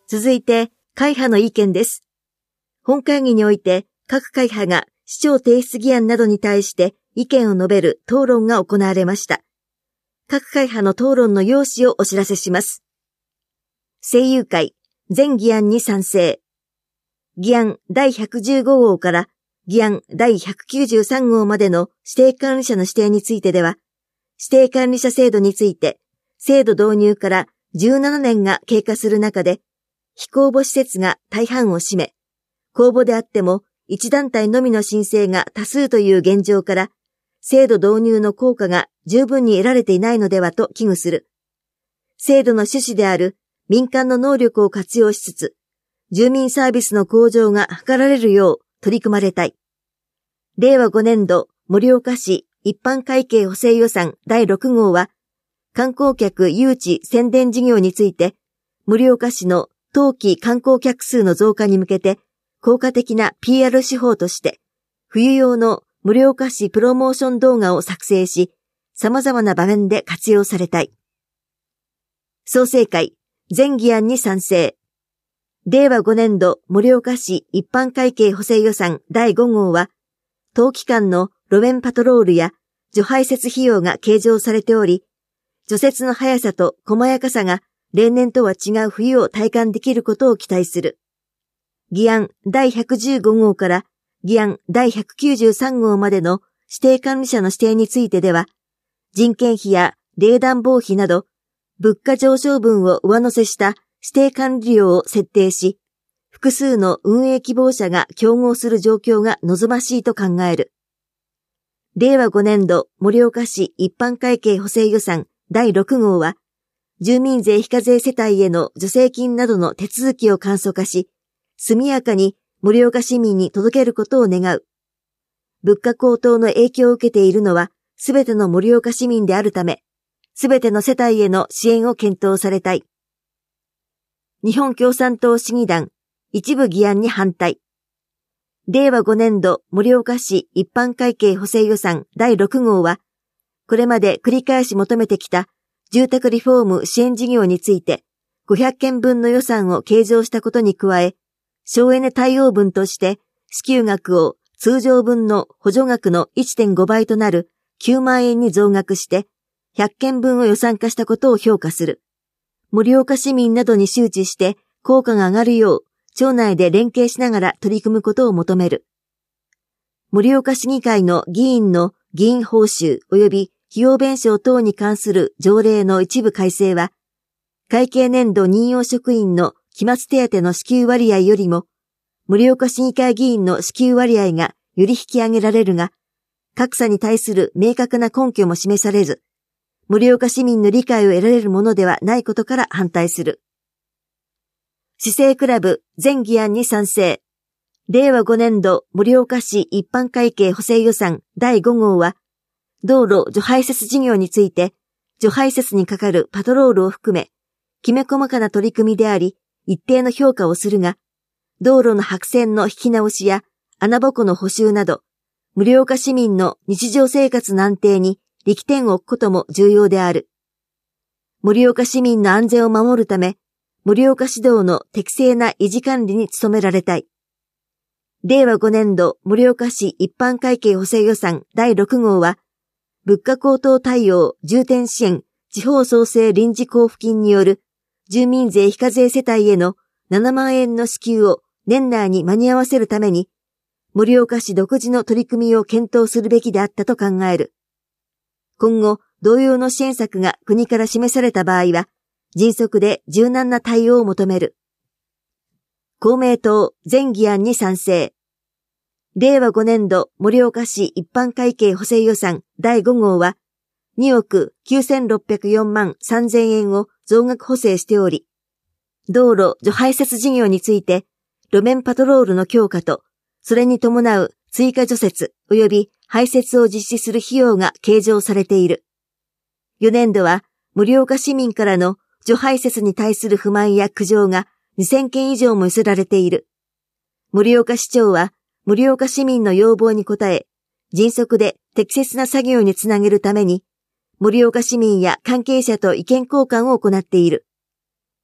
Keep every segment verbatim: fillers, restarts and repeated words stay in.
続いて、会派の意見です。本会議において、各会派が市長提出議案などに対して意見を述べる討論が行われました。各会派の討論の要旨をお知らせします。政友会、全議案に賛成。議案だいひゃくじゅうご号から議案だいひゃくきゅうじゅうさん号までの指定管理者の指定についてでは、指定管理者制度について、制度導入からじゅうななねんが経過する中で、非公募施設が大半を占め、公募であっても一団体のみの申請が多数という現状から、制度導入の効果が十分に得られていないのではと危惧する。制度の趣旨である民間の能力を活用しつつ、住民サービスの向上が図られるよう取り組まれたい。れいわごねん度盛岡市一般会計補正予算だいろく号は、観光客誘致宣伝事業について、盛岡市の当期観光客数の増加に向けて、効果的な ピーアール 手法として、冬用の盛岡市プロモーション動画を作成し、様々な場面で活用されたい。創成会、全議案に賛成。れいわごねん度盛岡市一般会計補正予算だいご号は、当期間の路面パトロールや除排雪費用が計上されており、除雪の速さと細やかさが例年とは違う冬を体感できることを期待する。議案だいひゃくじゅうご号から議案だいひゃくきゅうじゅうさん号までの指定管理者の指定についてでは、人件費や冷暖房費など、物価上昇分を上乗せした指定管理料を設定し、複数の運営希望者が競合する状況が望ましいと考える。れいわごねん度盛岡市一般会計補正予算だいろく号は、住民税非課税世帯への助成金などの手続きを簡素化し、速やかに盛岡市民に届けることを願う。物価高騰の影響を受けているのは、すべての盛岡市民であるため、すべての世帯への支援を検討されたい。日本共産党市議団、一部議案に反対。れいわごねん度盛岡市一般会計補正予算だいろく号は、これまで繰り返し求めてきた住宅リフォーム支援事業についてごひゃくけん分の予算を計上したことに加え、省エネ対応分として支給額を通常分の補助額の いってんご 倍となるきゅうまん円に増額してひゃっけん分を予算化したことを評価する。盛岡市民などに周知して効果が上がるよう町内で連携しながら取り組むことを求める。盛岡市議会の議員の議員報酬及び費用弁償等に関する条例の一部改正は、会計年度任用職員の期末手当の支給割合よりも、盛岡市議会議員の支給割合がより引き上げられるが、格差に対する明確な根拠も示されず、盛岡市民の理解を得られるものではないことから反対する。市政クラブ全議案に賛成。れいわごねん度盛岡市一般会計補正予算だいご号は、道路除排雪事業について、除排雪にかかるパトロールを含め、きめ細かな取り組みであり、一定の評価をするが、道路の白線の引き直しや穴ぼこの補修など、盛岡市民の日常生活の安定に力点を置くことも重要である。盛岡市民の安全を守るため、盛岡市道の適正な維持管理に努められたい。れいわごねん度盛岡市一般会計補正予算だいろく号は、物価高騰対応重点支援地方創生臨時交付金による住民税非課税世帯へのななまん円の支給を年内に間に合わせるために、盛岡市独自の取り組みを検討するべきであったと考える。今後、同様の支援策が国から示された場合は、迅速で柔軟な対応を求める。公明党全議案に賛成。れいわごねん度盛岡市一般会計補正予算だいご号はにおくきゅうせんろっぴゃくよんまんさんぜん円を増額補正しており、道路除排雪事業について路面パトロールの強化と、それに伴う追加除雪及び排雪を実施する費用が計上されている。よねん度は盛岡市民からの除排雪に対する不満や苦情がにせんけん以上も寄せられている。盛岡市長は盛岡市民の要望に応え、迅速で適切な作業につなげるために、盛岡市民や関係者と意見交換を行っている。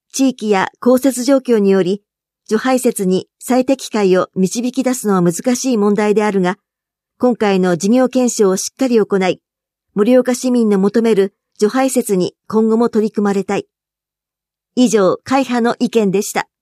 地域や降雪状況により、除排雪に最適解を導き出すのは難しい問題であるが、今回の事業検証をしっかり行い、盛岡市民の求める除排雪に今後も取り組まれたい。以上、会派の意見でした。